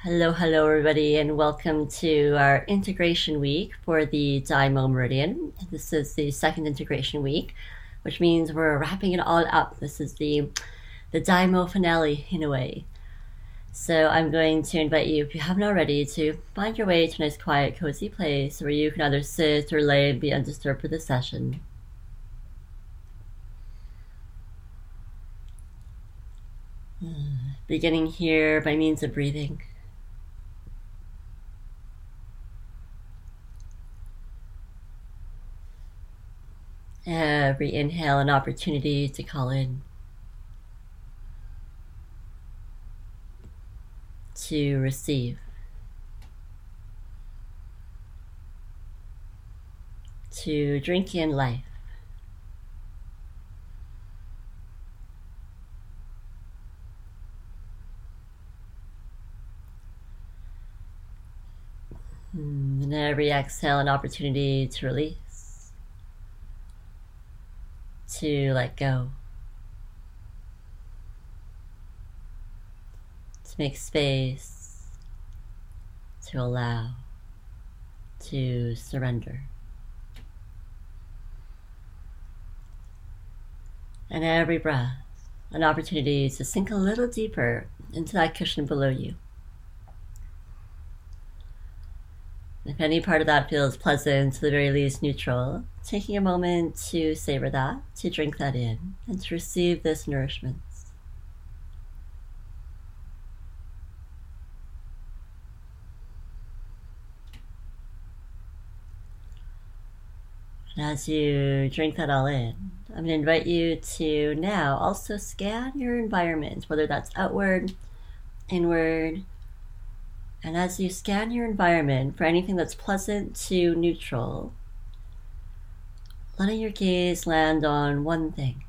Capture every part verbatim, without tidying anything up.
Hello, hello, everybody, and welcome to our integration week for the Daimo Meridian. This is the second integration week, which means we're wrapping it all up. This is the the Daimo finale, in a way. So I'm going to invite you, if you haven't already, to find your way to a nice, quiet, cozy place where you can either sit or lay and be undisturbed for the session. Beginning here by means of breathing. Every inhale, an opportunity to call in, to receive, to drink in life. And every exhale, an opportunity to release, to let go, to make space, to allow, to surrender. And every breath, an opportunity to sink a little deeper into that cushion below you. If any part of that feels pleasant, to the very least neutral, taking a moment to savor that, to drink that in, and to receive this nourishment. And as you drink that all in, I'm going to invite you to now also scan your environment, whether that's outward, inward. And as you scan your environment for anything that's pleasant to neutral, letting your gaze land on one thing.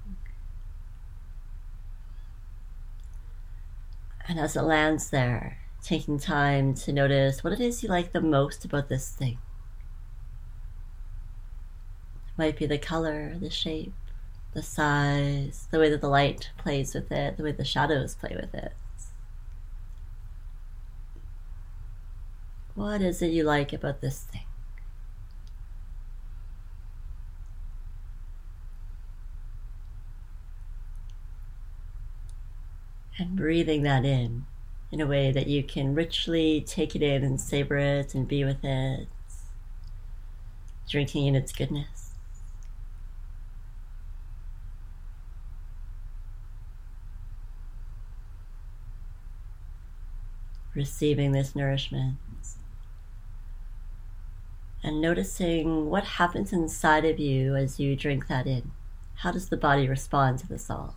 And as it lands there, taking time to notice what it is you like the most about this thing. It might be the color, the shape, the size, the way that the light plays with it, the way the shadows play with it. What is it you like about this thing? And breathing that in, in a way that you can richly take it in and savor it and be with it, drinking in its goodness. Receiving this nourishment. And noticing what happens inside of you as you drink that in. How does the body respond to this all?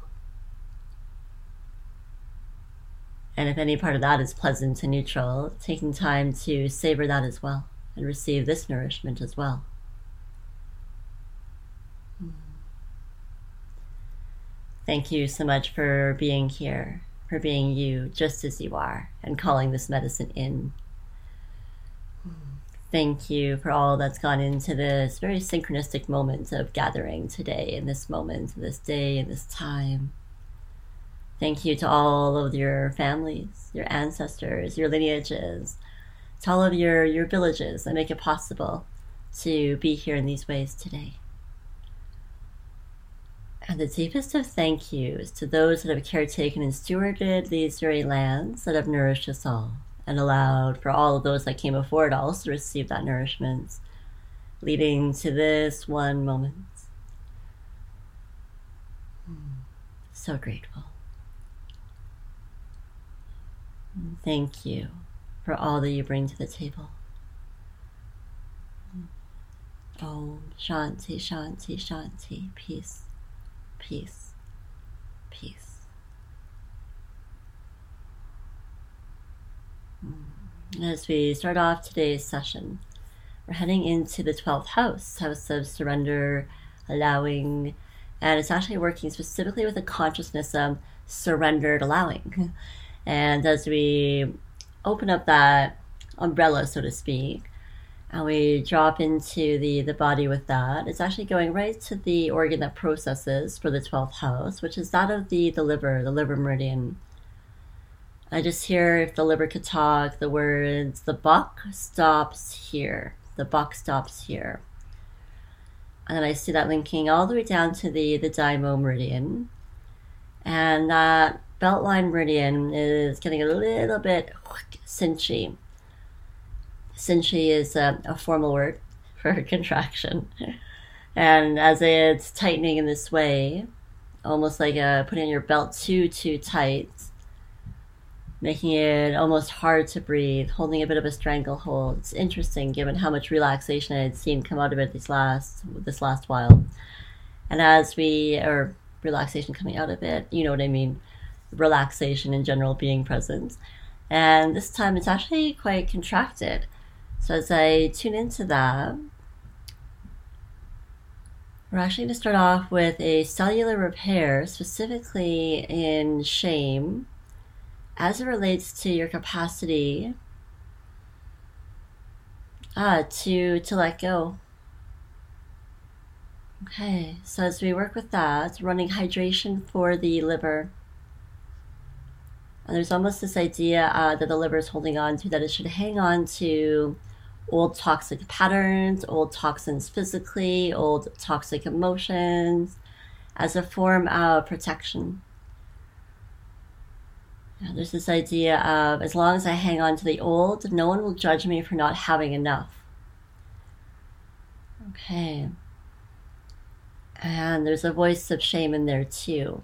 And if any part of that is pleasant and neutral, taking time to savor that as well and receive this nourishment as well. Thank you so much for being here, for being you just as you are, and calling this medicine in. Thank you for all that's gone into this very synchronistic moment of gathering today, in this moment, this day, in this time. Thank you to all of your families, your ancestors, your lineages, to all of your, your villages that make it possible to be here in these ways today. And the deepest of thank yous to those that have caretaken and stewarded these very lands that have nourished us all, and allowed for all of those that came before to also receive that nourishment, leading to this one moment. So grateful. Thank you for all that you bring to the table. Om Shanti, Shanti, Shanti. Peace, peace, peace. As we start off today's session, we're heading into the twelfth house, house of surrender, allowing, and it's actually working specifically with the consciousness of surrendered allowing. And as we open up that umbrella, so to speak, and we drop into the, the body with that, it's actually going right to the organ that processes for the twelfth house, which is that of the, the liver, the liver meridian. I just hear, if the liver could talk, the words, the buck stops here. The buck stops here. And then I see that linking all the way down to the, the Daimo meridian. And that beltline meridian is getting a little bit cinchy. Cinchy is a, a formal word for a contraction. And as it's tightening in this way, almost like a, putting your belt too, too tight, making it almost hard to breathe, holding a bit of a stranglehold. It's interesting given how much relaxation I had seen come out of it this last this last while. And as we, or relaxation coming out of it, you know what I mean, relaxation in general being present. And this time it's actually quite contracted. So as I tune into that, we're actually going to start off with a cellular repair, specifically in shame, as it relates to your capacity uh, to, to let go. Okay, so as we work with that, running hydration for the liver. And there's almost this idea uh, that the liver is holding on to, that it should hang on to old toxic patterns, old toxins physically, old toxic emotions, as a form of protection. Yeah, there's this idea of, as long as I hang on to the old, no one will judge me for not having enough. Okay. And there's a voice of shame in there too.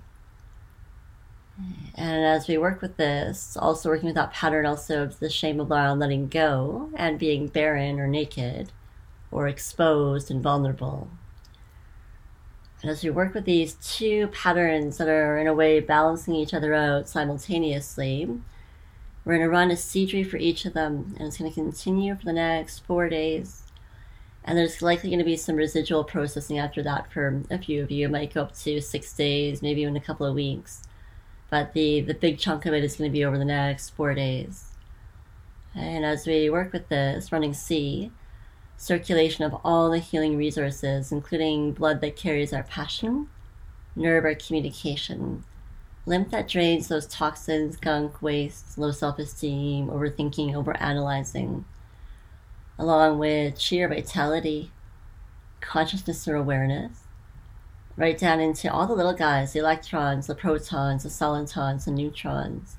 And as we work with this, also working with that pattern also of the shame of letting go and being barren or naked or exposed and vulnerable. And as we work with these two patterns that are in a way balancing each other out simultaneously, we're going to run a Seedry for each of them, and it's going to continue for the next four days. And there's likely going to be some residual processing after that for a few of you. It might go up to six days, maybe even a couple of weeks. But the, the big chunk of it is going to be over the next four days. And as we work with this, running C, circulation of all the healing resources, including blood that carries our passion, nerve our communication, lymph that drains those toxins, gunk, waste, low self-esteem, overthinking, overanalyzing, along with sheer vitality, consciousness or awareness, right down into all the little guys, the electrons, the protons, the solitons, the neutrons.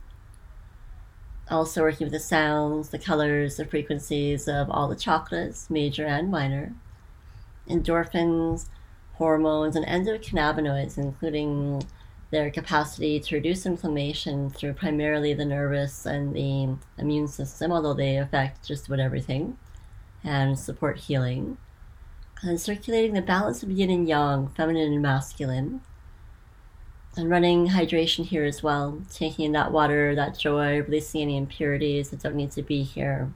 Also working with the sounds, the colors, the frequencies of all the chakras, major and minor, endorphins, hormones, and endocannabinoids, including their capacity to reduce inflammation through primarily the nervous and the immune system, although they affect just about everything, and support healing. And circulating the balance of yin and yang, feminine and masculine. And running hydration here as well, taking in that water, that joy, releasing any impurities that don't need to be here.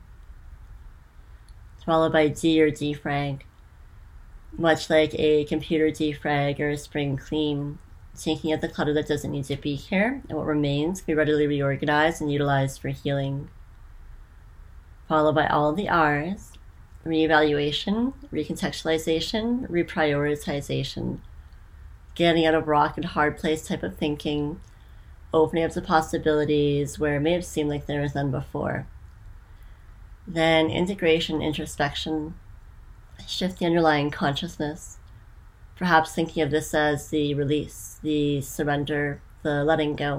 Followed by D or defrag, much like a computer defrag or a spring clean, taking out the clutter that doesn't need to be here, and what remains can be readily reorganized and utilized for healing. Followed by all the R's, reevaluation, recontextualization, reprioritization, getting out of rock and hard place type of thinking, opening up to possibilities where it may have seemed like there was none before. Then integration, introspection, shift the underlying consciousness, perhaps thinking of this as the release, the surrender, the letting go.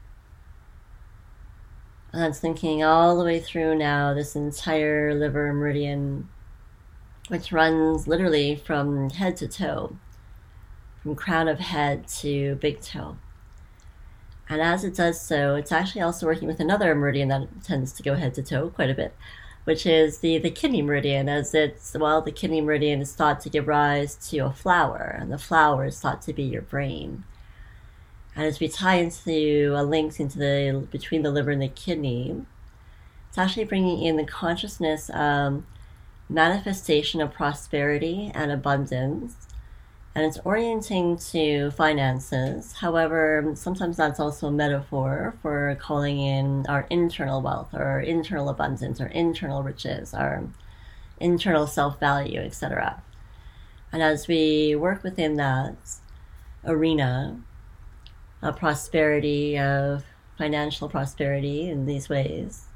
And that's thinking all the way through now this entire liver meridian, which runs literally from head to toe, from crown of head to big toe. And as it does so, it's actually also working with another meridian that tends to go head to toe quite a bit, which is the, the kidney meridian, as it's, well, the kidney meridian is thought to give rise to a flower, and the flower is thought to be your brain. And as we tie into a link into the between the liver and the kidney, it's actually bringing in the consciousness of manifestation of prosperity and abundance, and it's orienting to finances. However, sometimes that's also a metaphor for calling in our internal wealth, or our internal abundance, our internal riches, our internal self-value, et cetera. And as we work within that arena of prosperity, of financial prosperity in these ways.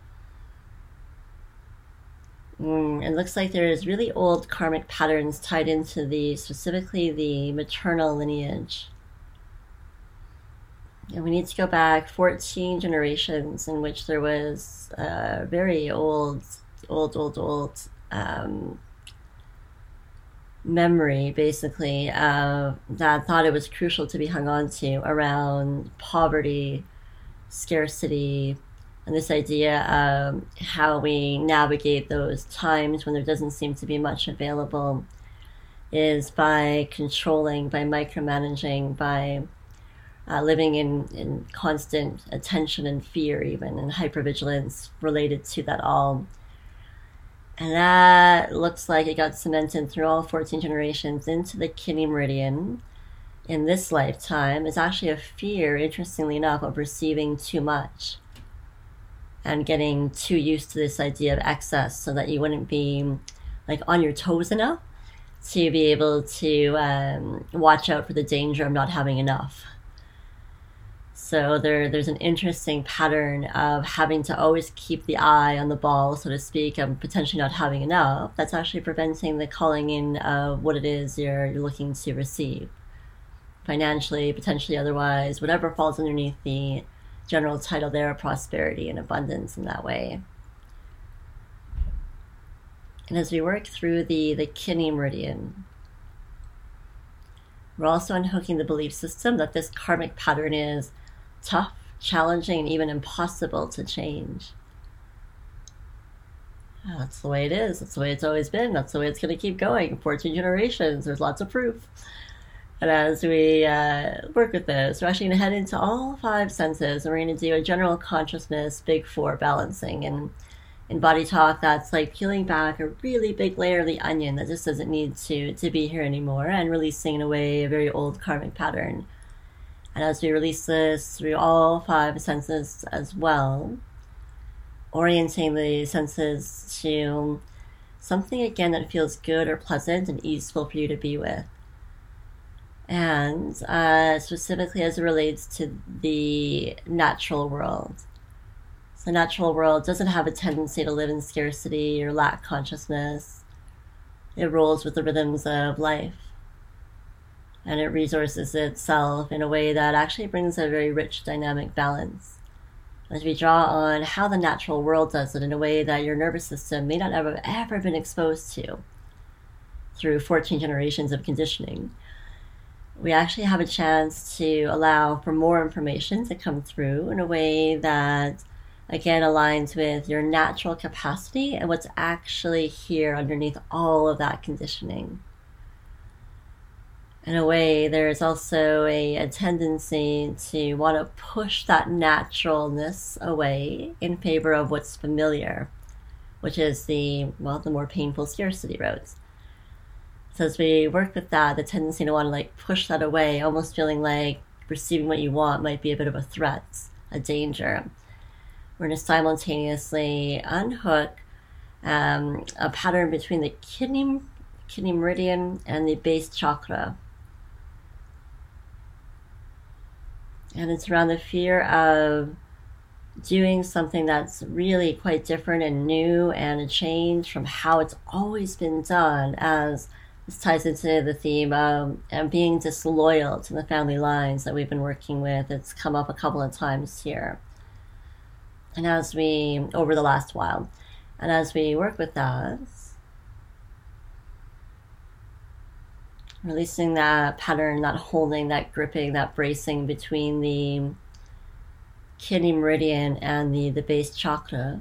Mm, it looks like there's really old karmic patterns tied into the, specifically the maternal lineage. And we need to go back fourteen generations in which there was a very old, old, old, old um, memory, basically, uh, that thought it was crucial to be hung on to around poverty, scarcity, and this idea of how we navigate those times when there doesn't seem to be much available is by controlling, by micromanaging, by uh, living in, in constant attention and fear, even, and hypervigilance related to that all. And that looks like it got cemented through all fourteen generations into the kidney meridian in this lifetime. Is actually a fear, interestingly enough, of receiving too much and getting too used to this idea of excess, so that you wouldn't be like on your toes enough to be able to um, watch out for the danger of not having enough. So there, there's an interesting pattern of having to always keep the eye on the ball, so to speak, of potentially not having enough. That's actually preventing the calling in of what it is you're, you're looking to receive. Financially, potentially otherwise, whatever falls underneath the general title there of prosperity and abundance in that way. And as we work through the, the kidney meridian, we're also unhooking the belief system that this karmic pattern is tough, challenging, and even impossible to change. That's the way it is. That's the way it's always been. That's the way it's going to keep going. fourteen generations. There's lots of proof. And as we uh, work with this, we're actually going to head into all five senses, and we're going to do a general consciousness big four balancing. And in Body Talk, that's like peeling back a really big layer of the onion that just doesn't need to, to be here anymore, and releasing in a way a very old karmic pattern. And as we release this through all five senses as well, orienting the senses to something, again, that feels good or pleasant and easeful for you to be with. And uh, specifically as it relates to the natural world. So the natural world doesn't have a tendency to live in scarcity or lack consciousness. It rolls with the rhythms of life. And it resources itself in a way that actually brings a very rich dynamic balance. As we draw on how the natural world does it in a way that your nervous system may not have ever, ever been exposed to through fourteen generations of conditioning, we actually have a chance to allow for more information to come through in a way that, again, aligns with your natural capacity and what's actually here underneath all of that conditioning. In a way, there's also a, a tendency to want to push that naturalness away in favor of what's familiar, which is the, well, the more painful scarcity roads. So as we work with that, the tendency to want to like push that away, almost feeling like receiving what you want might be a bit of a threat, a danger. We're going to simultaneously unhook um, a pattern between the kidney, kidney meridian and the base chakra. And it's around the fear of doing something that's really quite different and new and a change from how it's always been done, as this ties into the theme of um, being disloyal to the family lines that we've been working with. It's come up a couple of times here. And as we, over the last while, and as we work with that, releasing that pattern, that holding, that gripping, that bracing between the kidney meridian and the, the base chakra.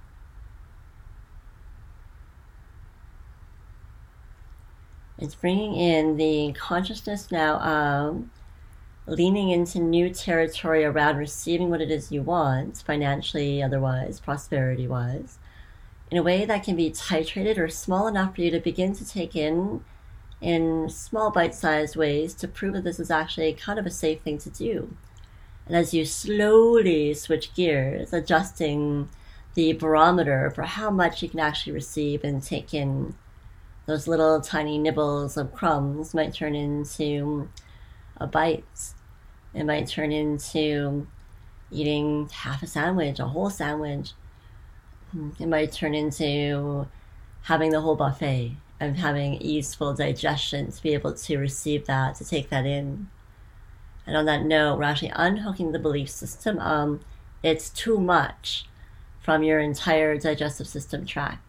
It's bringing in the consciousness now of leaning into new territory around receiving what it is you want, financially, otherwise, prosperity-wise, in a way that can be titrated or small enough for you to begin to take in in small bite-sized ways to prove that this is actually kind of a safe thing to do. And as you slowly switch gears, adjusting the barometer for how much you can actually receive and take in, those little tiny nibbles of crumbs might turn into a bite. It might turn into eating half a sandwich, a whole sandwich. It might turn into having the whole buffet and having easeful digestion to be able to receive that, to take that in. And on that note, we're actually unhooking the belief system. Um, it's too much from your entire digestive system tract.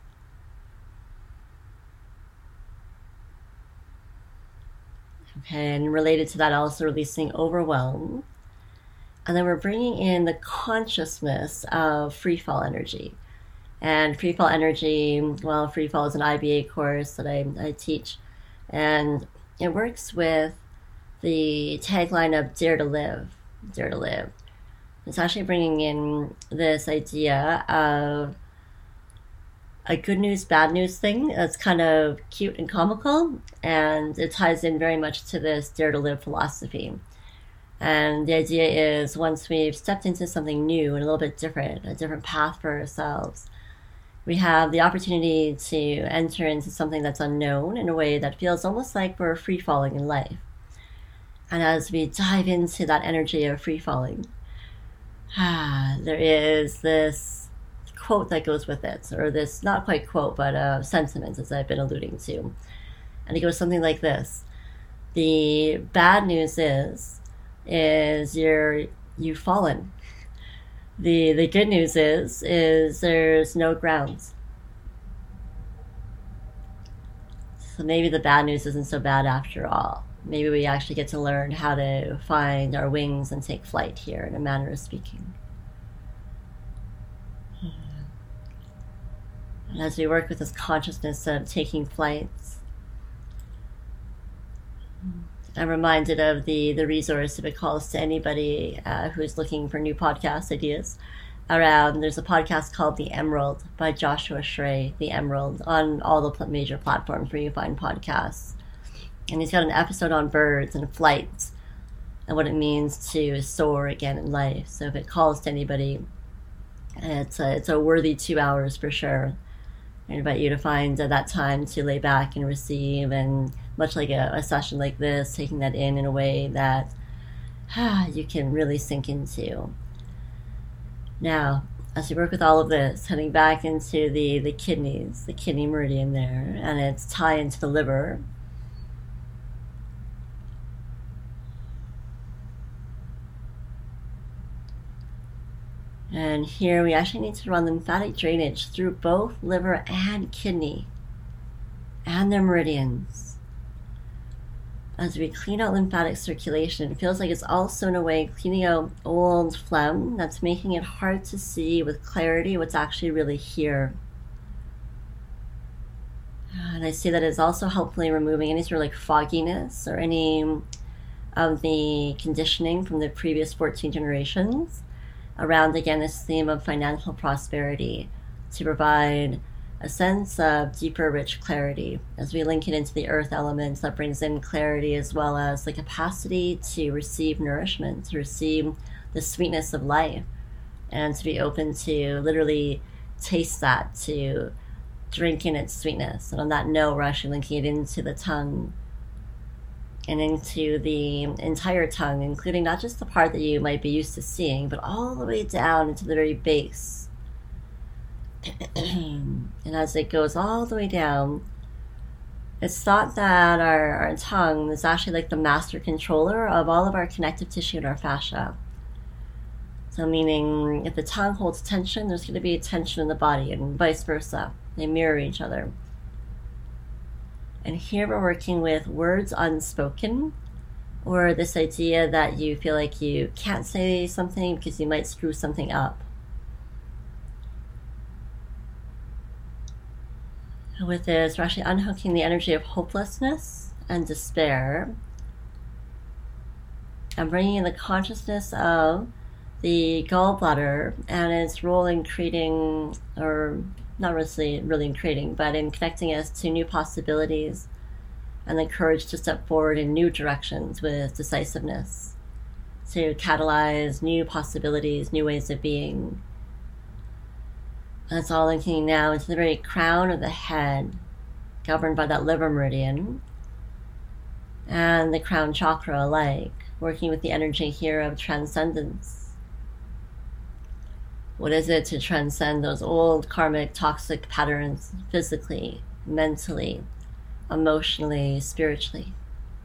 Okay, and related to that, also releasing overwhelm. And then we're bringing in the consciousness of free fall energy. And free fall energy, well, free fall is an I B A course that I, I teach. And it works with the tagline of dare to live, dare to live. It's actually bringing in this idea of a good news, bad news thing that's kind of cute and comical. And it ties in very much to this dare to live philosophy. And the idea is once we've stepped into something new and a little bit different, a different path for ourselves, we have the opportunity to enter into something that's unknown in a way that feels almost like we're free falling in life. And as we dive into that energy of free falling, ah, there is this quote that goes with it, or this not quite quote, but uh, sentiment, as I've been alluding to. And it goes something like this: the bad news is, is you're you've fallen. The the good news is, is there's no grounds. So maybe the bad news isn't so bad after all. Maybe we actually get to learn how to find our wings and take flight here, in a manner of speaking. And as we work with this consciousness of taking flights, I'm reminded of the, the resource, if it calls to anybody uh, who's looking for new podcast ideas around. There's a podcast called The Emerald by Joshua Schray, The Emerald, on all the major platforms where you find podcasts. And he's got an episode on birds and flights and what it means to soar again in life. So if it calls to anybody, it's a, it's a worthy two hours for sure. I invite you to find uh, that time to lay back and receive, and much like a, a session like this, taking that in in a way that ah, you can really sink into. Now, as we work with all of this, heading back into the, the kidneys, the kidney meridian there, and its tie into the liver. And here we actually need to run lymphatic drainage through both liver and kidney and their meridians. As we clean out lymphatic circulation, it feels like it's also in a way cleaning out old phlegm that's making it hard to see with clarity what's actually really here. And I see that it's also helpfully removing any sort of like fogginess or any of the conditioning from the previous fourteen generations around, again, this theme of financial prosperity, to provide a sense of deeper, rich clarity as we link it into the earth elements that brings in clarity, as well as the capacity to receive nourishment, to receive the sweetness of life, and to be open to literally taste that, to drink in its sweetness. And on that note, we're actually linking it into the tongue and into the entire tongue, including not just the part that you might be used to seeing, but all the way down into the very base. And as it goes all the way down, it's thought that our, our tongue is actually like the master controller of all of our connective tissue and our fascia. So meaning, if the tongue holds tension, there's going to be tension in the body, and vice versa. They mirror each other. And here we're working with words unspoken, or this idea that you feel like you can't say something because you might screw something up. With this, we're actually unhooking the energy of hopelessness and despair, and bringing in the consciousness of the gallbladder and its role in creating, or not really, really in creating, but in connecting us to new possibilities and the courage to step forward in new directions with decisiveness, to catalyze new possibilities, new ways of being. And it's all linking now into the very crown of the head, governed by that liver meridian, and the crown chakra alike, working with the energy here of transcendence, What is it to transcend those old karmic toxic patterns physically, mentally, emotionally, spiritually?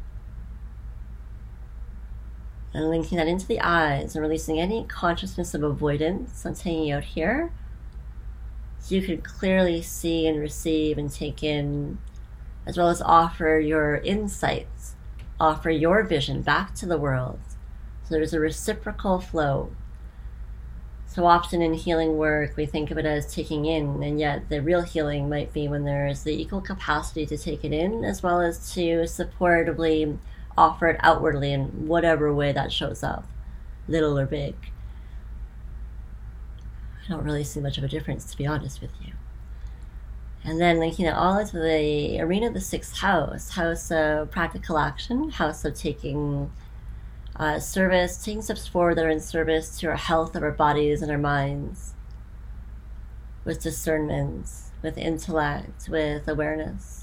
And linking that into the eyes and releasing any consciousness of avoidance that's hanging out here, so you can clearly see and receive and take in, as well as offer your insights, offer your vision back to the world. So there's a reciprocal flow. So often in healing work, we think of it as taking in, and yet the real healing might be when there is the equal capacity to take it in, as well as to supportively offer it outwardly in whatever way that shows up, little or big. I don't really see much of a difference, to be honest with you. And then linking it all into the arena of the sixth house, house of practical action, house of taking uh, service, taking steps forward that are in service to our health of our bodies and our minds, with discernment, with intellect, with awareness.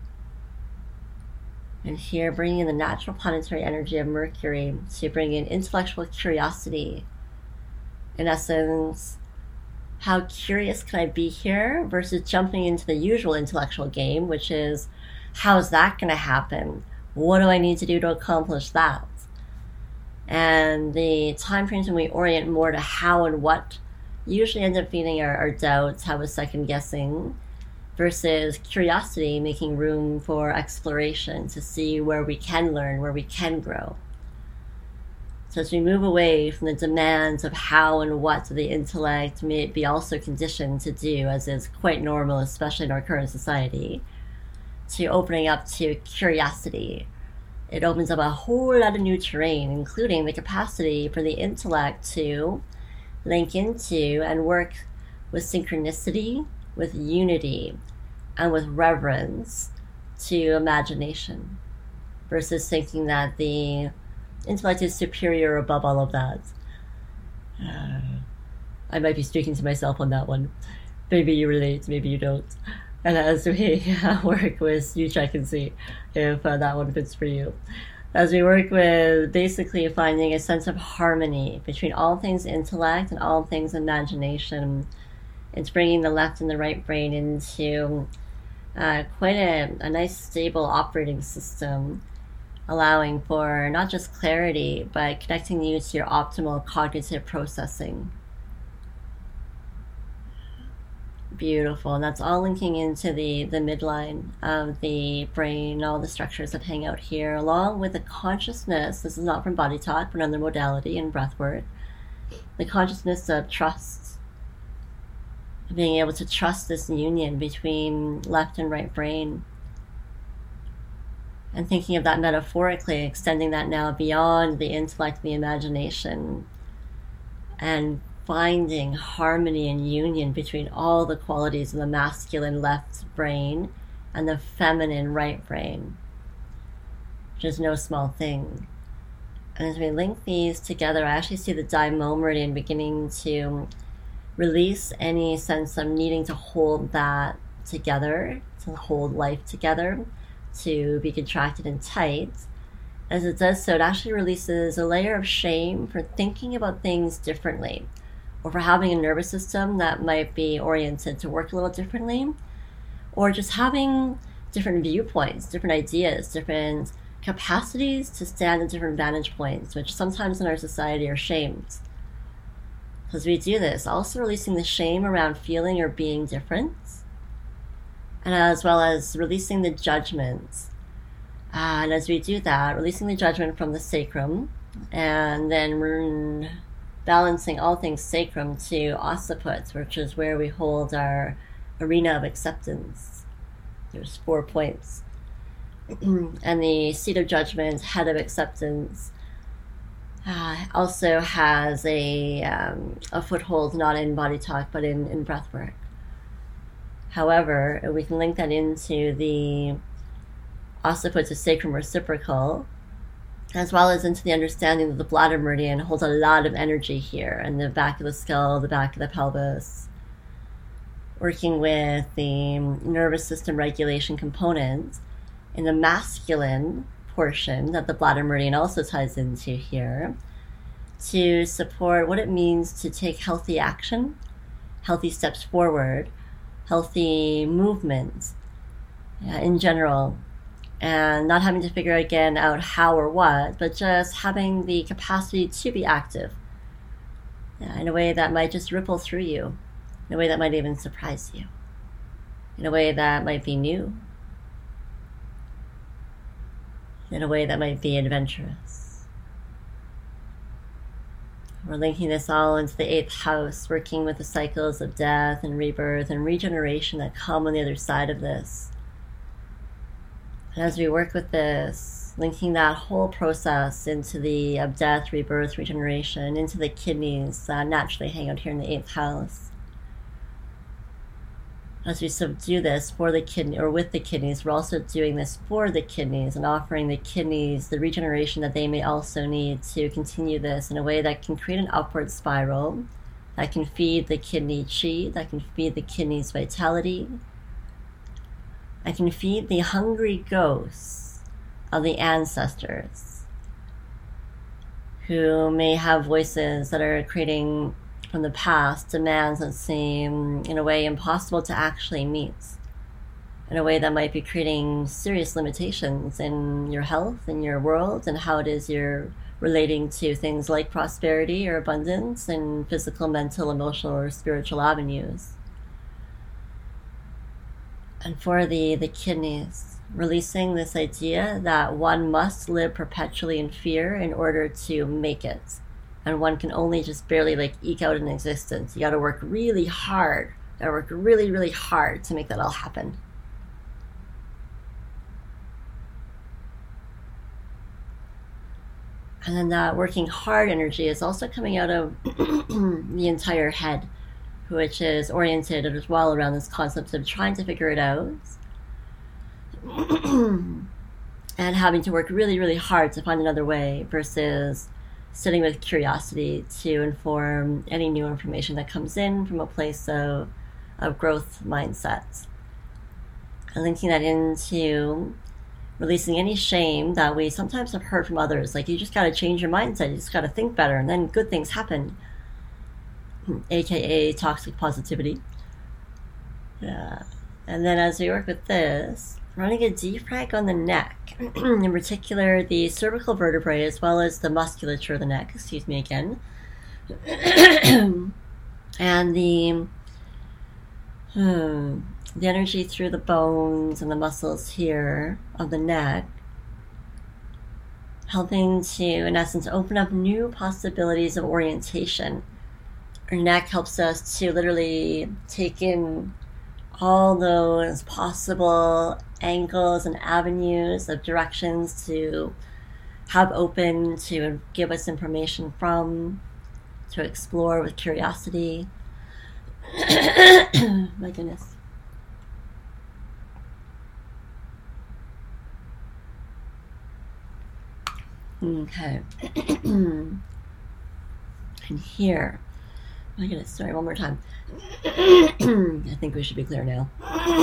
And here, bringing in the natural planetary energy of Mercury to bring in intellectual curiosity. In essence, how curious can I be here versus jumping into the usual intellectual game, which is, how is that going to happen? What do I need to do to accomplish that? And the time frames when we orient more to how and what usually end up feeding our, our doubts, have a second guessing, versus curiosity, making room for exploration to see where we can learn, where we can grow. So as we move away from the demands of how and what the intellect may be also conditioned to do, as is quite normal, especially in our current society, to opening up to curiosity, it opens up a whole lot of new terrain, including the capacity for the intellect to link into and work with synchronicity, with unity, and with reverence to imagination, versus thinking that the intellect is superior above all of that. Uh, I might be speaking to myself on that one. Maybe you relate, maybe you don't. And as we uh, work with, you check and see if uh, that one fits for you. As we work with basically finding a sense of harmony between all things intellect and all things imagination, it's bringing the left and the right brain into uh, quite a, a nice stable operating system, allowing for not just clarity, but connecting you to your optimal cognitive processing. Beautiful. And that's all linking into the, the midline of the brain, all the structures that hang out here, along with the consciousness. This is not from Body Talk, but another modality in breathwork. The consciousness of trust. Being able to trust this union between left and right brain. And thinking of that metaphorically, extending that now beyond the intellect, the imagination, and finding harmony and union between all the qualities of the masculine left brain and the feminine right brain, which is no small thing. And as we link these together, I actually see the Daimon meridian beginning to release any sense of needing to hold that together, to hold life together, to be contracted and tight. As it does so, it actually releases a layer of shame for thinking about things differently, or for having a nervous system that might be oriented to work a little differently, or just having different viewpoints, different ideas, different capacities to stand at different vantage points, which sometimes in our society are shamed. As we do this, also releasing the shame around feeling or being different, and as well as releasing the judgments. Uh, and as we do that, releasing the judgment from the sacrum, and then balancing all things sacrum to occiput, which is where we hold our arena of acceptance. There's four points. And the seat of judgment, head of acceptance, Uh, also has a um, a foothold not in Body Talk but in, in breathwork. However, we can link that into the occiput to sacrum reciprocal, as well as into the understanding that the bladder meridian holds a lot of energy here in the back of the skull, the back of the pelvis, working with the nervous system regulation component in the masculine portion that the bladder meridian also ties into here, to support what it means to take healthy action, healthy steps forward, healthy movements uh, in general, and not having to figure again out how or what, but just having the capacity to be active uh, in a way that might just ripple through you, in a way that might even surprise you, in a way that might be new, in a way that might be adventurous. We're linking this all into the eighth house, working with the cycles of death and rebirth and regeneration that come on the other side of this. And as we work with this, linking that whole process into the of death, rebirth, regeneration, into the kidneys that naturally hang out here in the eighth house. As we subdue this for the kidney, or with the kidneys, we're also doing this for the kidneys and offering the kidneys the regeneration that they may also need to continue this in a way that can create an upward spiral, that can feed the kidney chi, that can feed the kidneys vitality, I can feed the hungry ghosts of the ancestors who may have voices that are creating from the past demands that seem in a way impossible to actually meet, in a way that might be creating serious limitations in your health, in your world, and how it is you're relating to things like prosperity or abundance in physical, mental, emotional, or spiritual avenues. And for the, the kidneys, releasing this idea that one must live perpetually in fear in order to make it. And one can only just barely like eke out an existence. You gotta work really hard. You gotta work really, really hard to make that all happen. And then that working hard energy is also coming out of the entire head, which is oriented as well around this concept of trying to figure it out and having to work really, really hard to find another way versus sitting with curiosity to inform any new information that comes in from a place of, of growth mindset. And linking that into releasing any shame that we sometimes have heard from others, like you just got to change your mindset, you just got to think better, and then good things happen. aka toxic positivity. Yeah. And then as we work with this, running a defrag on the neck, in particular the cervical vertebrae as well as the musculature of the neck, excuse me again, and the hmm, the energy through the bones and the muscles here of the neck, helping to, in essence, open up new possibilities of orientation. Our neck helps us to literally take in all those possible angles and avenues of directions to have open, to give us information from, to explore with curiosity. My goodness. Okay. And here, my goodness, sorry, one more time. I think we should be clear now.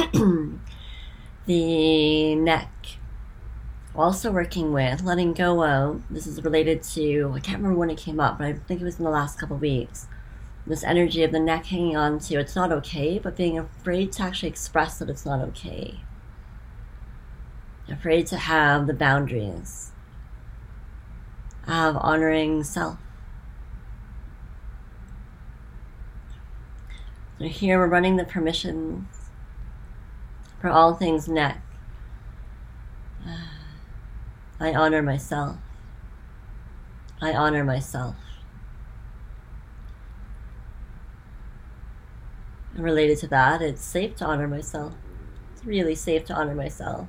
The neck. Also working with letting go of, this is related to, I can't remember when it came up, but I think it was in the last couple of weeks. This energy of the neck hanging on to, it's not okay, but being afraid to actually express that it's not okay. Afraid to have the boundaries of honoring self. So here we're running the permissions for all things neck. I honor myself. I honor myself. And related to that, it's safe to honor myself. It's really safe to honor myself.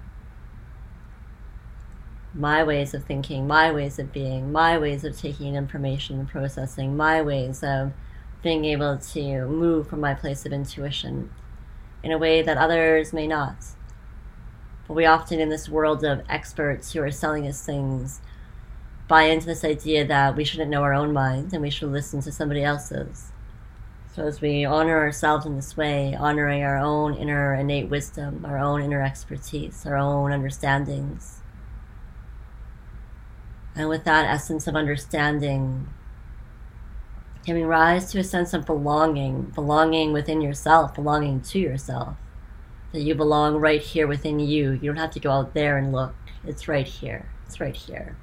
My ways of thinking, my ways of being, my ways of taking information and processing, my ways of being able to move from my place of intuition in a way that others may not. But we often, in this world of experts who are selling us things, buy into this idea that we shouldn't know our own mind and we should listen to somebody else's. So as we honor ourselves in this way, honoring our own inner innate wisdom, our own inner expertise, our own understandings, and with that essence of understanding, giving rise to a sense of belonging, belonging within yourself, belonging to yourself. That you belong right here within you. You don't have to go out there and look. It's right here. It's right here.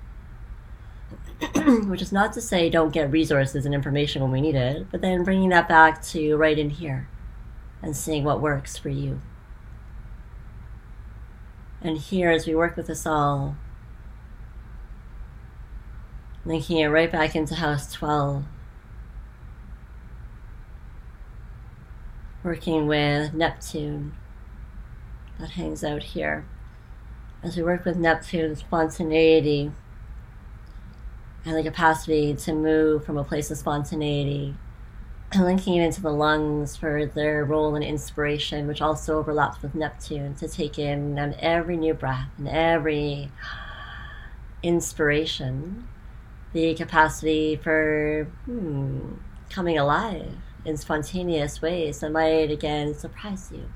Which is not to say don't get resources and information when we need it, but then bringing that back to right in here and seeing what works for you. And here, as we work with this all, linking it right back into house twelve, working with Neptune that hangs out here. As we work with Neptune, spontaneity and the capacity to move from a place of spontaneity, and linking it into the lungs for their role in inspiration, which also overlaps with Neptune, to take in on every new breath and every inspiration the capacity for hmm, coming alive in spontaneous ways that might again surprise you.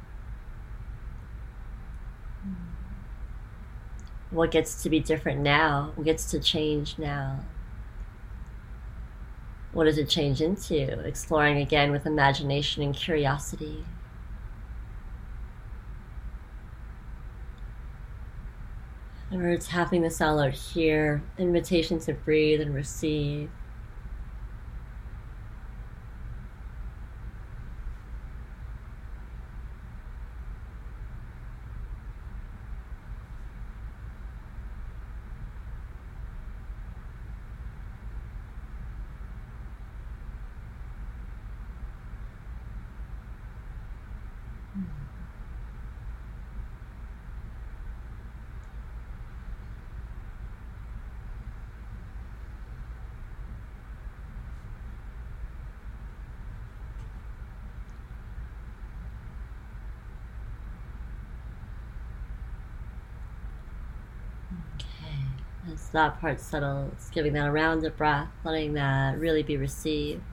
What gets to be different now? What gets to change now? What does it change into? Exploring again with imagination and curiosity. And we're tapping this all out here. Invitation to breathe and receive. As that part settles, giving that a round of breath, letting that really be received.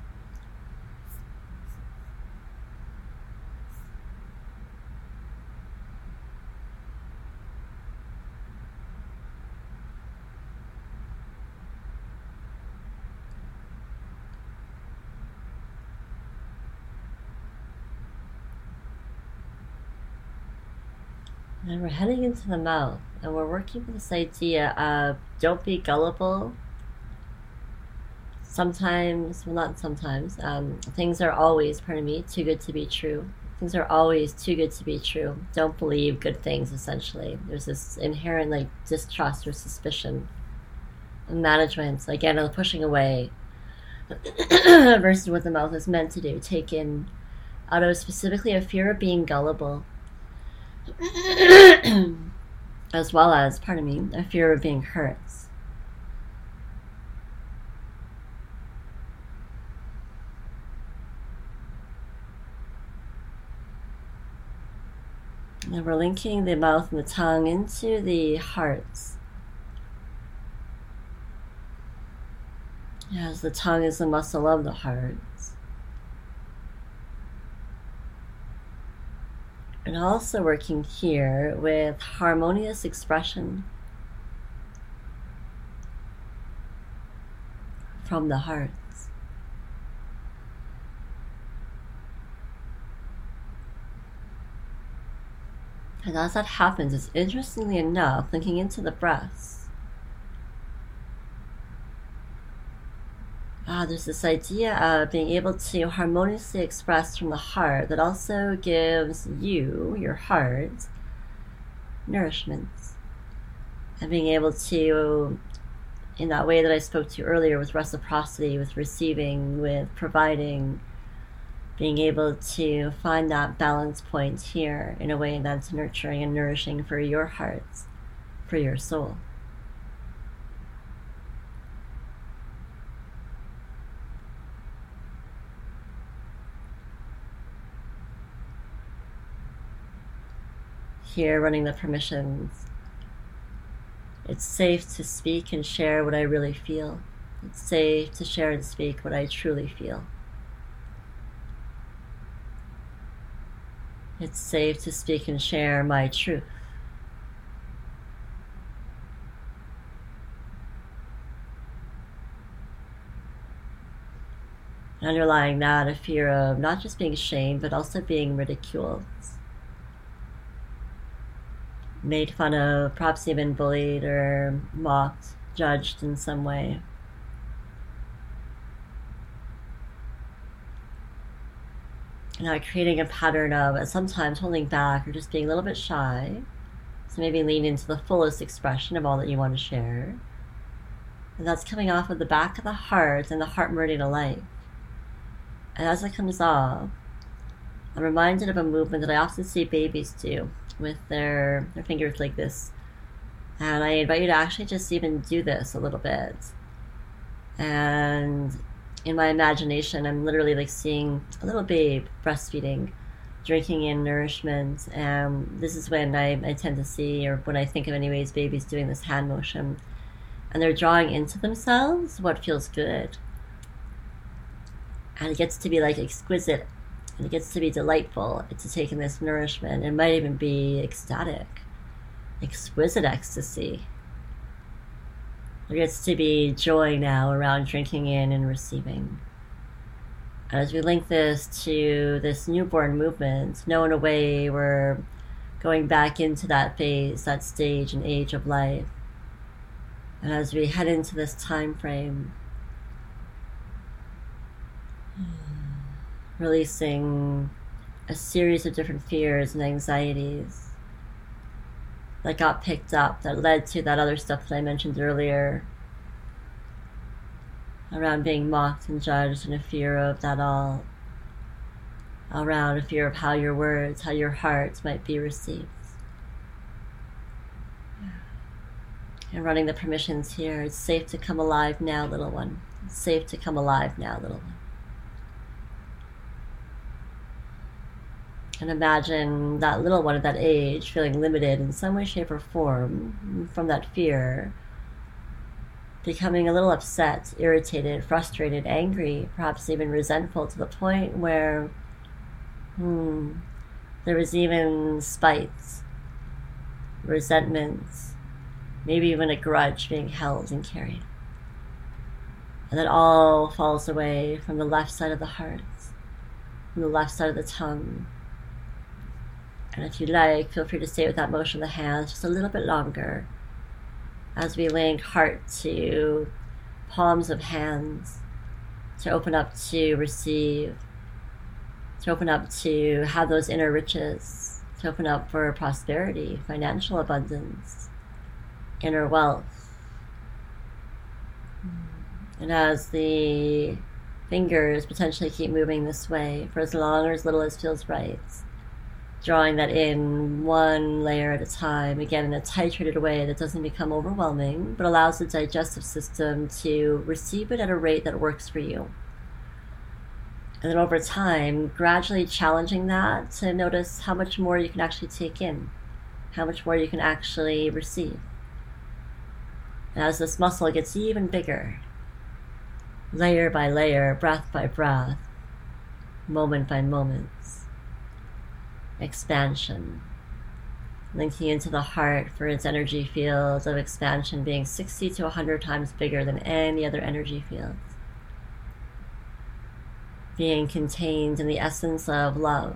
And we're heading into the mouth, and we're working with this idea of don't be gullible. Sometimes, well, not sometimes, um, things are always, pardon me, too good to be true. Things are always too good to be true. Don't believe good things, essentially. There's this inherent, like, distrust or suspicion. Management, again, of pushing away versus what the mouth is meant to do. Take in out of specifically a fear of being gullible. As well as, pardon me, a fear of being hurt. And we're linking the mouth and the tongue into the heart. As the tongue is the muscle of the heart. And also working here with harmonious expression from the heart. And as that happens, it's interestingly enough, linking into the breaths. Ah, there's this idea of being able to harmoniously express from the heart that also gives you, your heart, nourishment. And being able to, in that way that I spoke to earlier, with reciprocity, with receiving, with providing, being able to find that balance point here in a way that's nurturing and nourishing for your heart, for your soul. Here, running the permissions. It's safe to speak and share what I really feel. It's safe to share and speak what I truly feel. It's safe to speak and share my truth. And underlying that, a fear of not just being shamed, but also being ridiculed, made fun of, perhaps even bullied or mocked, judged in some way. Now creating a pattern of sometimes holding back or just being a little bit shy. So maybe lean into the fullest expression of all that you want to share. And that's coming off of the back of the heart and the heart meridian alike. And as it comes off, I'm reminded of a movement that I often see babies do with their, their fingers like this. And I invite you to actually just even do this a little bit. And in my imagination, I'm literally like seeing a little babe breastfeeding, drinking in nourishment. And this is when I, I tend to see, or when I think of anyways, babies doing this hand motion. And they're drawing into themselves what feels good. And it gets to be like exquisite. And it gets to be delightful to take in this nourishment. It might even be ecstatic, exquisite ecstasy. There gets to be joy now around drinking in and receiving. And as we link this to this newborn movement, know in a way we're going back into that phase, that stage and age of life. And as we head into this time frame, releasing a series of different fears and anxieties that got picked up, that led to that other stuff that I mentioned earlier around being mocked and judged, and a fear of that all, around a fear of how your words, how your heart might be received. And running the permissions here. It's safe to come alive now, little one. It's safe to come alive now, little one. And imagine that little one at that age feeling limited in some way, shape, or form from that fear, becoming a little upset, irritated, frustrated, angry, perhaps even resentful, to the point where hmm, there was even spite, resentment, maybe even a grudge being held and carried. And that all falls away from the left side of the heart, from the left side of the tongue. And if you like, feel free to stay with that motion of the hands just a little bit longer as we link heart to palms of hands, to open up to receive, to open up to have those inner riches, to open up for prosperity, financial abundance, inner wealth. And as the fingers potentially keep moving this way for as long or as little as feels right, drawing that in one layer at a time, again in a titrated way that doesn't become overwhelming, but allows the digestive system to receive it at a rate that works for you. And then over time, gradually challenging that to notice how much more you can actually take in, how much more you can actually receive. And as this muscle gets even bigger, layer by layer, breath by breath, moment by moment, expansion, linking into the heart for its energy fields of expansion being sixty to one hundred times bigger than any other energy field, being contained in the essence of love,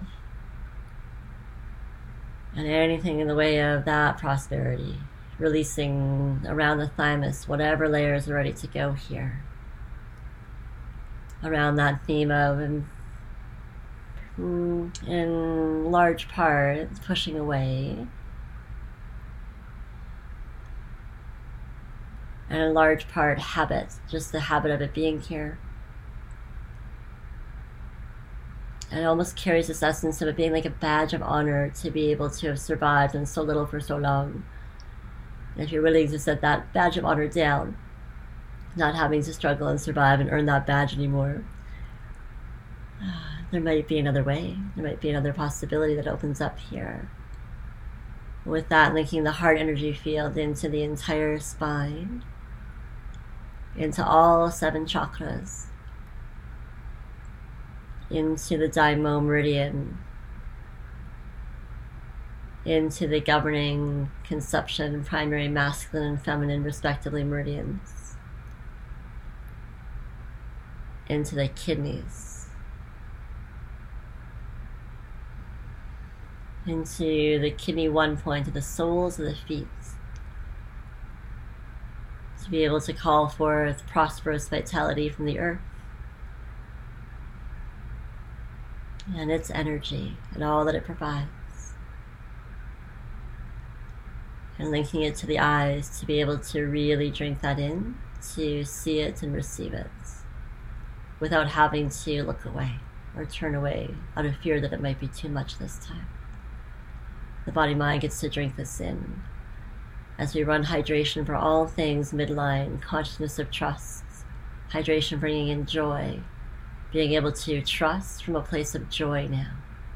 and anything in the way of that prosperity, releasing around the thymus whatever layers are ready to go here, around that theme of in large part pushing away, and in large part habit, just the habit of it being here. And it almost carries this essence of it being like a badge of honor to be able to have survived in so little for so long. And if you're willing to set that badge of honor down, not having to struggle and survive and earn that badge anymore, there might be another way. There might be another possibility that opens up here. With that, linking the heart energy field into the entire spine, into all seven chakras, into the Daimo meridian, into the governing conception, primary masculine and feminine respectively meridians. into the kidneys, into the kidney one point, to the soles of the feet, to be able to call forth prosperous vitality from the earth and its energy and all that it provides, and linking it to the eyes to be able to really drink that in, to see it and receive it without having to look away or turn away out of fear that it might be too much this time. The body-mind gets to drink this in as we run hydration for all things midline, consciousness of trust, hydration bringing in joy, being able to trust from a place of joy now.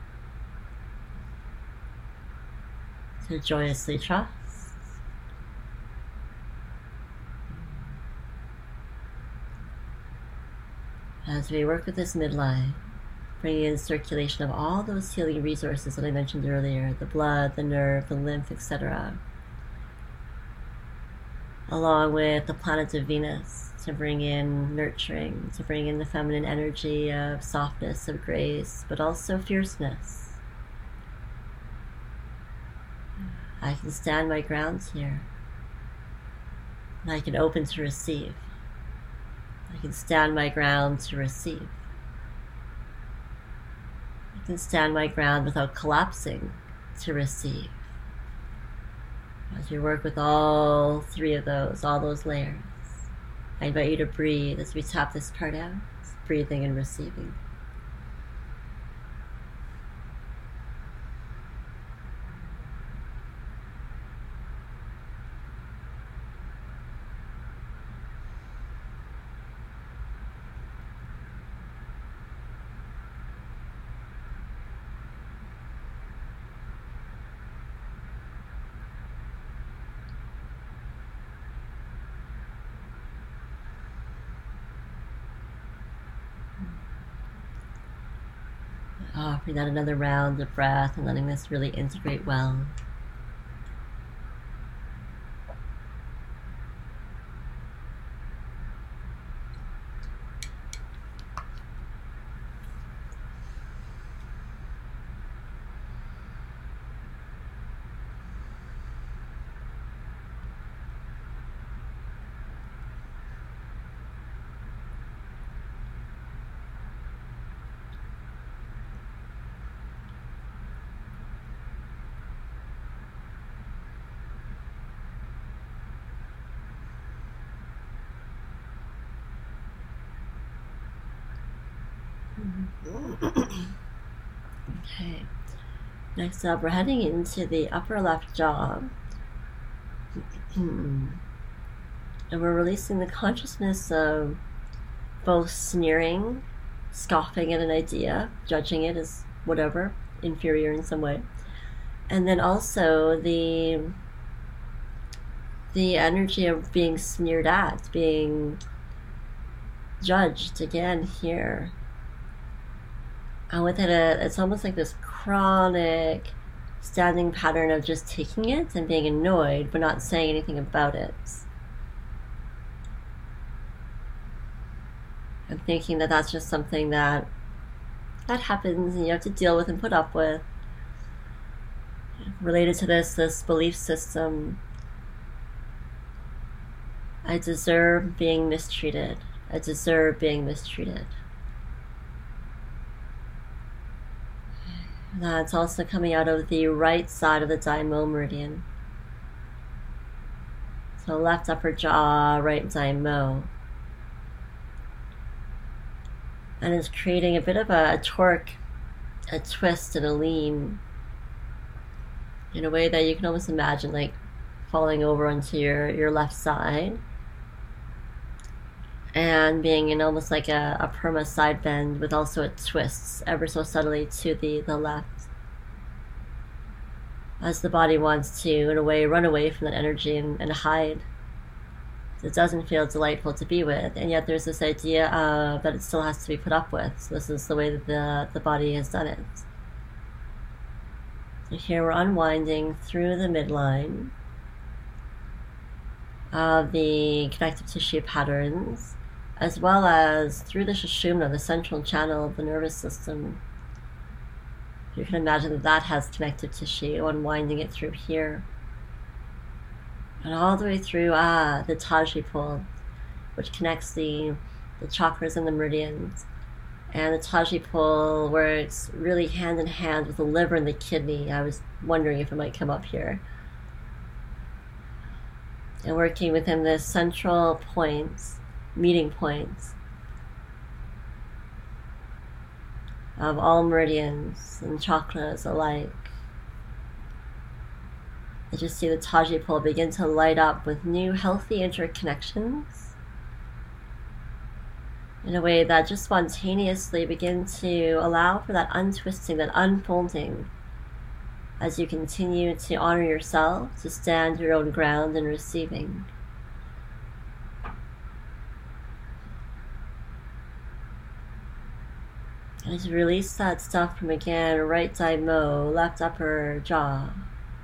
So joyously trust. As we work with this midline, bringing in circulation of all those healing resources that I mentioned earlier, the blood, the nerve, the lymph, et cetera, along with the planet of Venus to bring in nurturing, to bring in the feminine energy of softness, of grace, but also fierceness. I can stand my ground here, and I can open to receive. I can stand my ground to receive. I can stand my ground without collapsing to receive. As we work with all three of those, all those layers, I invite you to breathe as we tap this card out, breathing and receiving. Offering that another round of breath and letting this really integrate well. Okay, next up, we're heading into the upper left jaw, and we're releasing the consciousness of both sneering, scoffing at an idea, judging it as whatever, inferior in some way, and then also the the energy of being sneered at, being judged again here. And with it, a, it's almost like this chronic standing pattern of just taking it and being annoyed, but not saying anything about it. I'm thinking that that's just something that that happens and you have to deal with and put up with. Related to this, this belief system, I deserve being mistreated. I deserve being mistreated. That's also coming out of the right side of the Daimo meridian. So left upper jaw, right Daimo. And it's creating a bit of a, a torque, a twist, and a lean in a way that you can almost imagine like falling over onto your, your left side and being in almost like a, a perma side bend with also a twist ever so subtly to the, the left, as the body wants to, in a way, run away from that energy and, and hide. It doesn't feel delightful to be with, and yet there's this idea uh, that it still has to be put up with. So this is the way that the, the body has done it. So here we're unwinding through the midline of the connective tissue patterns as well as through the Sushumna, the central channel of the nervous system. You can imagine that that has connective tissue, unwinding it through here. And all the way through ah, the Tajipul, which connects the, the chakras and the meridians. And the Tajipul works really hand in hand with the liver and the kidney. I was wondering if it might come up here. And working within this central points, meeting points of all meridians and chakras alike. I just see the Tajipul begin to light up with new healthy interconnections in a way that just spontaneously begin to allow for that untwisting, that unfolding, as you continue to honor yourself, to stand your own ground in receiving. And to release that stuff from, again, right side mo, left upper jaw.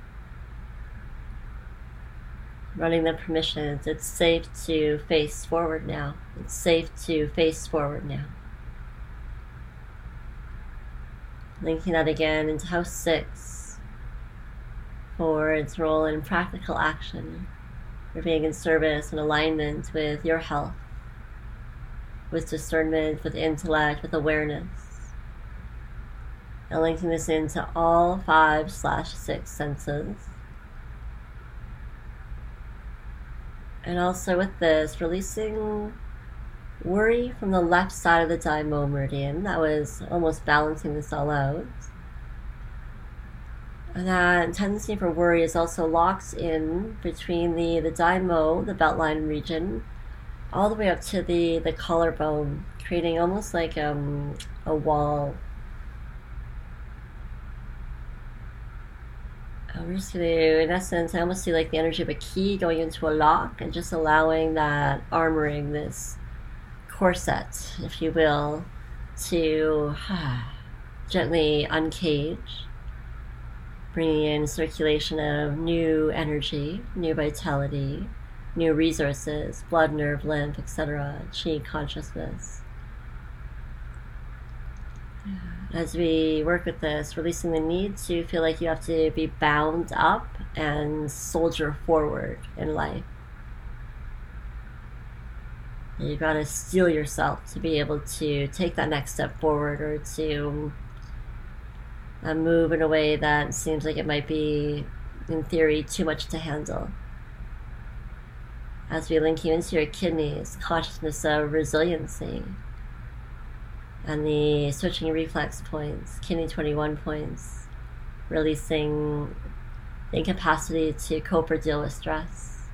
Running the permissions. It's safe to face forward now. It's safe to face forward now. Linking that again into house six for its role in practical action, for being in service and alignment with your health, with discernment, with intellect, with awareness. And linking this into all five slash six senses. And also with this, releasing worry from the left side of the Daimo meridian. That was almost balancing this all out. And that tendency for worry is also locked in between the, the Daimo, the beltline region, all the way up to the, the collarbone, creating almost like um, a wall. We're just going to, in essence, I almost see like the energy of a key going into a lock and just allowing that armoring, this corset, if you will, to gently uncage, bringing in circulation of new energy, new vitality, new resources, blood, nerve, lymph, et cetera, chi, consciousness. As we work with this, releasing the need to feel like you have to be bound up and soldier forward in life. You've got to steel yourself to be able to take that next step forward, or to uh, move in a way that seems like it might be, in theory, too much to handle. As we link you into your kidneys, consciousness of resiliency, and the switching reflex points, kidney twenty-one points, releasing the incapacity to cope or deal with stress.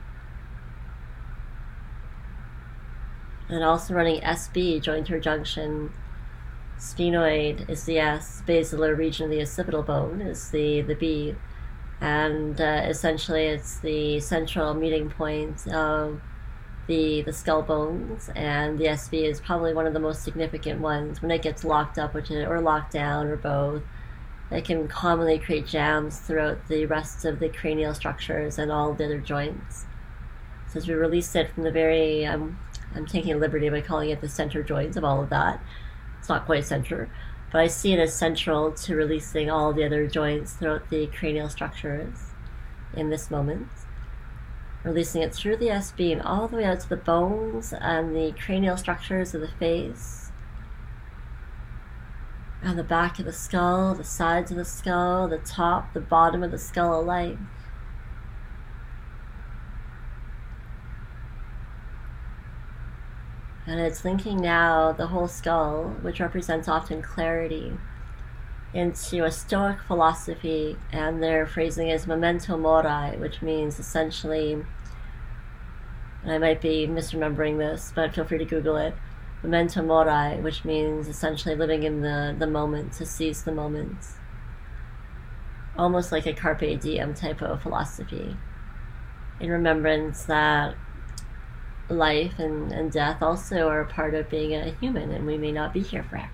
And also running S B, jointer junction. Sphenoid is the S, basilar region of the occipital bone is the, the B. And uh, essentially it's the central meeting point of the the skull bones, and the S B is probably one of the most significant ones. When it gets locked up, which it, or locked down, or both, it can commonly create jams throughout the rest of the cranial structures and all the other joints. So as we release it from the very, um, I'm taking a liberty by calling it the center joints of all of that. It's not quite center, but I see it as central to releasing all the other joints throughout the cranial structures in this moment. Releasing it through the S B and all the way out to the bones and the cranial structures of the face, and the back of the skull, the sides of the skull, the top, the bottom of the skull alike. And it's linking now the whole skull, which represents often clarity, into a Stoic philosophy, and their phrasing is memento mori, which means essentially, and I might be misremembering this, but feel free to Google it, memento mori, which means essentially living in the, the moment, to seize the moment. Almost like a carpe diem type of philosophy, in remembrance that life and, and death also are a part of being a human, and we may not be here forever.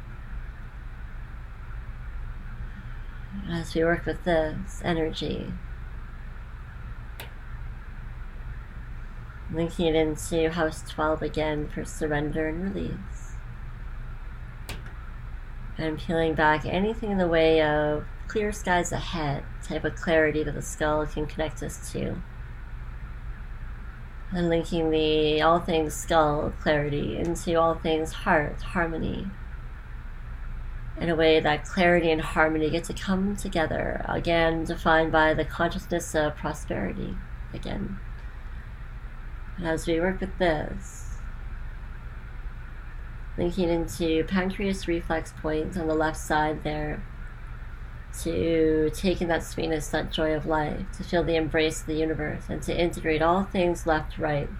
As we work with this energy, Linking it into house twelve again for surrender and release. And peeling back anything in the way of clear skies ahead, type of clarity that the skull can connect us to. And linking the all things skull clarity into all things heart harmony. In a way that clarity and harmony get to come together, again defined by the consciousness of prosperity again. And as we work with this, linking into pancreas reflex point on the left side there, to take in that sweetness, that joy of life, to feel the embrace of the universe, and to integrate all things left, right,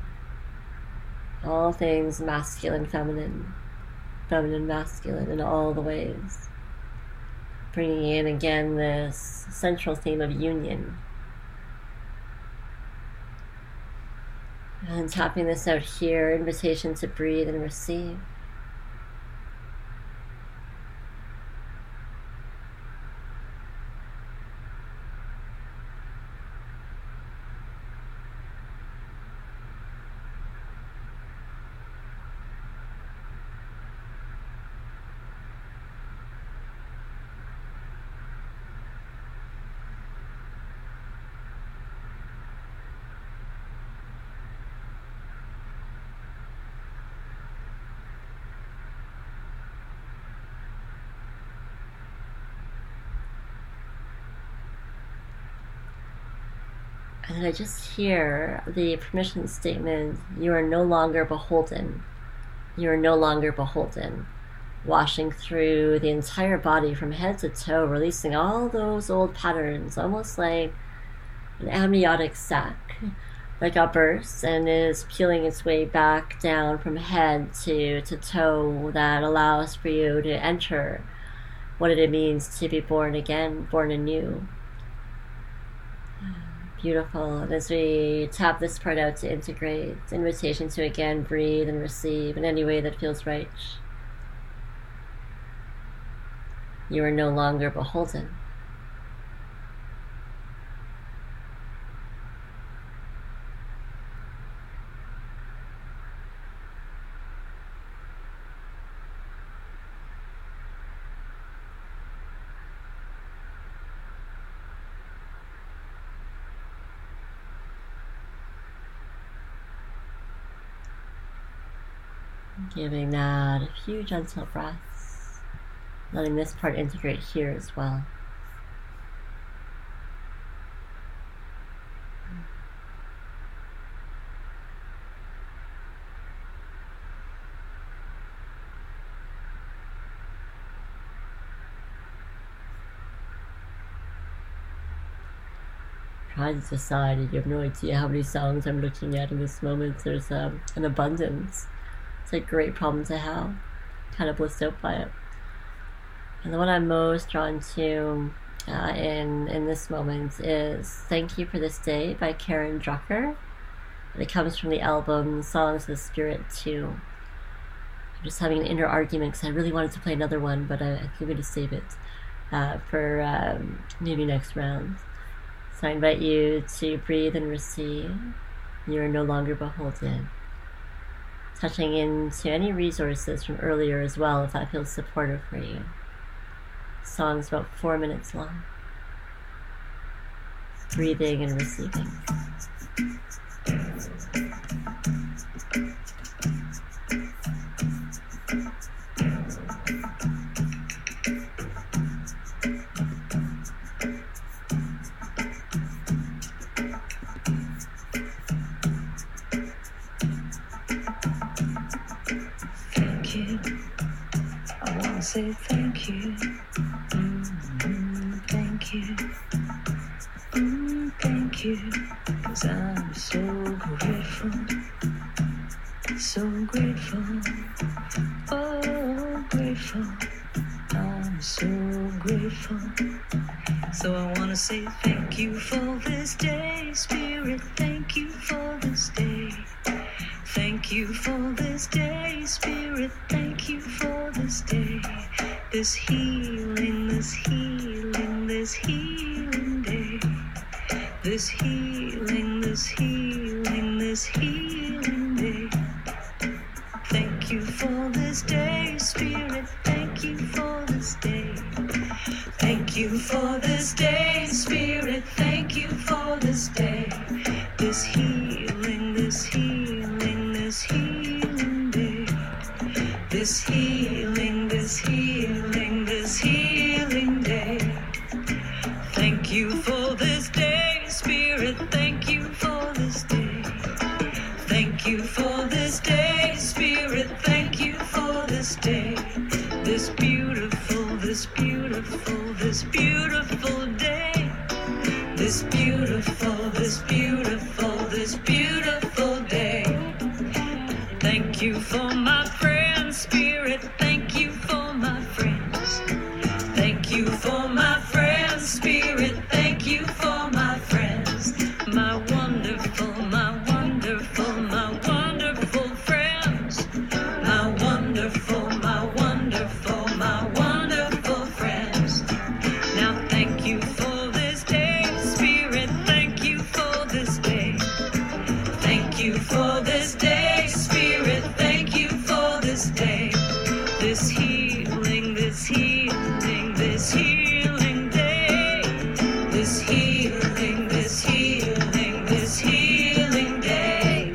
all things masculine, feminine, feminine, masculine, in all the ways. Bringing in again this central theme of union. And tapping this out here, invitation to breathe and receive. And I just hear the permission statement, you are no longer beholden. You are no longer beholden. Washing through the entire body from head to toe, releasing all those old patterns, almost like an amniotic sac that got burst and is peeling its way back down from head to, to toe, that allows for you to enter what it means to be born again, born anew. Beautiful. And as we tap this part out to integrate, invitation to again breathe and receive in any way that feels right. You are no longer beholden. Giving that a few gentle breaths, letting this part integrate here as well. Trying to decide, you have no idea how many songs I'm looking at in this moment. There's um, an abundance. It's a great problem to have. Kind of blissed out by it. And the one I'm most drawn to uh, in in this moment is "Thank You for This Day" by Karen Drucker. And it comes from the album Songs of the Spirit two. I'm just having an inner argument because I really wanted to play another one, but I, I think I'm going to save it uh, for um, maybe next round. So I invite you to breathe and receive. You are no longer beholden. Touching into any resources from earlier as well, if that feels supportive for you. The song's about four minutes long. Breathing and receiving. Say thank you, mm-hmm, thank you, mm, thank you, 'cause I'm so grateful, so grateful, oh grateful, I'm so grateful. So I wanna say thank you for this day, Spirit, thank you for this day. Thank you for this day, Spirit, thank you for this day. This healing, this healing, this healing day. this healing, this healing, this healing day. Thank you for this day, Spirit, thank you for this day. Thank you for this day, Spirit, thank you for this day. This healing, this healing, this healing day. This healing, this healing, this healing day. Thank you for this day, Spirit, thank you for this day. Thank you for this day, Spirit, thank you for this day. This beautiful, this beautiful, this beautiful day. This beautiful, this beautiful, this beautiful day. Thank you for my friends, Spirit, thank you for my friends. Thank you for my friends, Spirit, thank you for my friends. My wonderful, my wonderful, my wonderful friends. My wonderful, my wonderful, my wonderful friends. Now thank you for this day, Spirit, thank you for this day. Thank you for this day, Spirit, thank you for this day. This healing, this healing, this healing day. This healing, this healing, this healing day.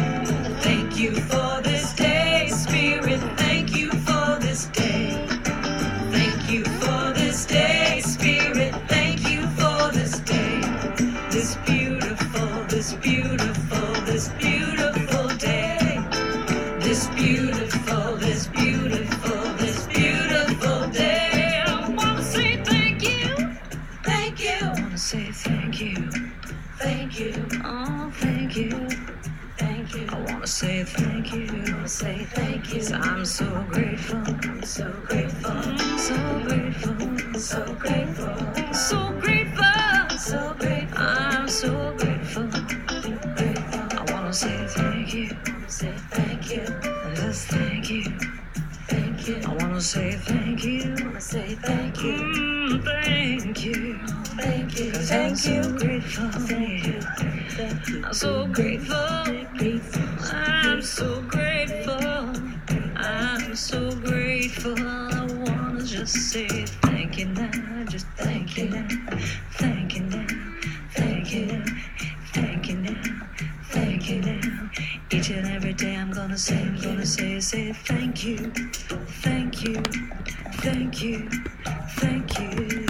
Thank you for this day, Spirit, thank you for this day. Thank you for this day, Spirit, thank you for this day. This beautiful, this beautiful, this beautiful day. This beautiful, this beautiful, this beautiful day. I wanna say thank you, thank you. I wanna say thank you, thank you. Oh, thank you, thank you. I wanna say thank you, I wanna say thank you. 'Cause I'm so grateful, I'm so grateful, I'm so grateful, so grateful, so grateful, so grateful. I'm so grateful, grateful. I wanna say thank you, I wanna say thank you, just thank you, thank you. I wanna say thank you, I wanna say thank you, mm, thank you, thank you. 'Cause I'm so grateful, thank you, thank you. I'm so grateful, grateful. I'm so grateful, I'm so grateful. I wanna just say thank you now, just thank you now, thank you now, thank you now, thank you now, thank you now. Each and every day I'm gonna say, I'm gonna say, say thank you, thank you, thank you, thank you.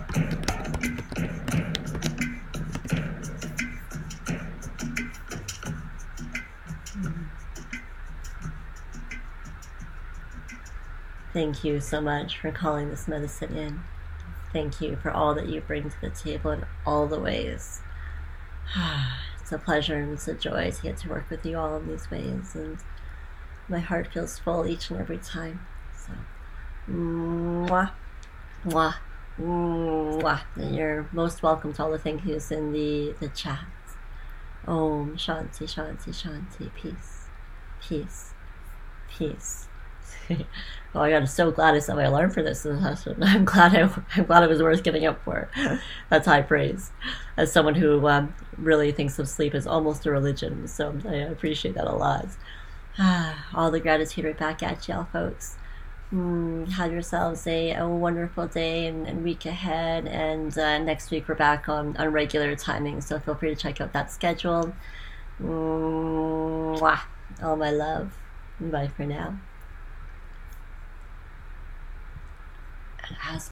Thank you so much for calling this medicine in. Thank you for all that you bring to the table in all the ways. It's a pleasure and it's a joy to get to work with you all in these ways, and my heart feels full each and every time. So, mwah, mwah, mwah. And you're most welcome to all the thank yous in the, the chat. Om Shanti, Shanti, Shanti. Peace, peace, peace. Oh my God, I'm so glad I set my alarm for this. I'm glad I, I'm glad it was worth getting up for. That's high praise. As someone who um, really thinks of sleep as almost a religion, so I appreciate that a lot. All the gratitude right back at y'all, folks. Mm, have yourselves a, a wonderful day and, and week ahead. And uh, next week we're back on, on regular timing, so feel free to check out that schedule. Mwah. All my love. Bye for now.